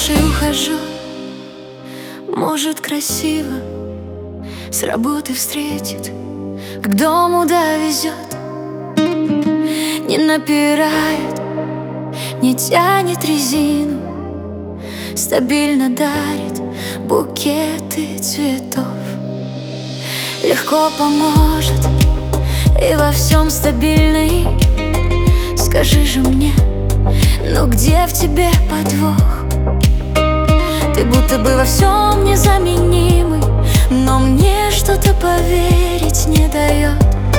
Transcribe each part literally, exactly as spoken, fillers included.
души ухожу. Может, красиво с работы встретит, к дому довезет. Не напирает, не тянет резину, стабильно дарит букеты цветов. Легко поможет и во всем стабильный. Скажи же мне, ну где в тебе подвох? Ты будто бы во всем незаменимый, но мне что-то поверить не дает.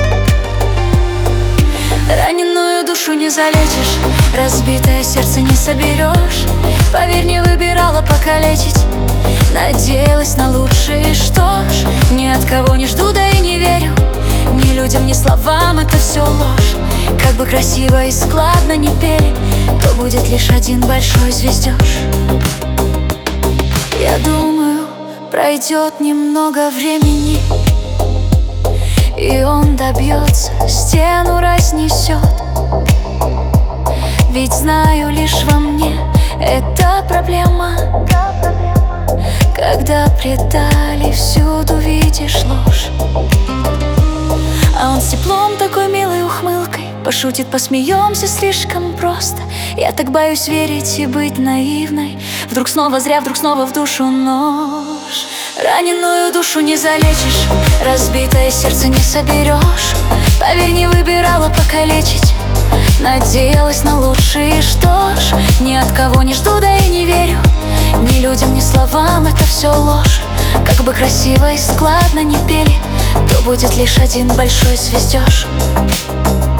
Раненую душу не залечишь, разбитое сердце не соберешь. Поверь, не выбирала покалечить, надеялась на лучшее. Что ж, ни от кого не жду, да и не верю. Ни людям, ни словам, это все ложь. Как бы красиво и складно не пели, то будет лишь один большой звездеж. Я думаю, пройдет немного времени, и он добьется, стену разнесет. Ведь знаю, лишь во мне эта проблема. Когда предали, всюду видишь ложь. А он с теплом, такой милой ухмылкой пошутит, посмеемся слишком просто. Я так боюсь верить и быть наивной. Вдруг снова зря, вдруг снова в душу нож. Раненую душу не залечишь, разбитое сердце не соберешь. Поверь, не выбирала покалечить, надеялась на лучшее. Что ж, ни от кого не жду, да и не верю. Ни людям, ни словам, это все ложь. Как бы красиво и складно не пели, то будет лишь один большой звездеж.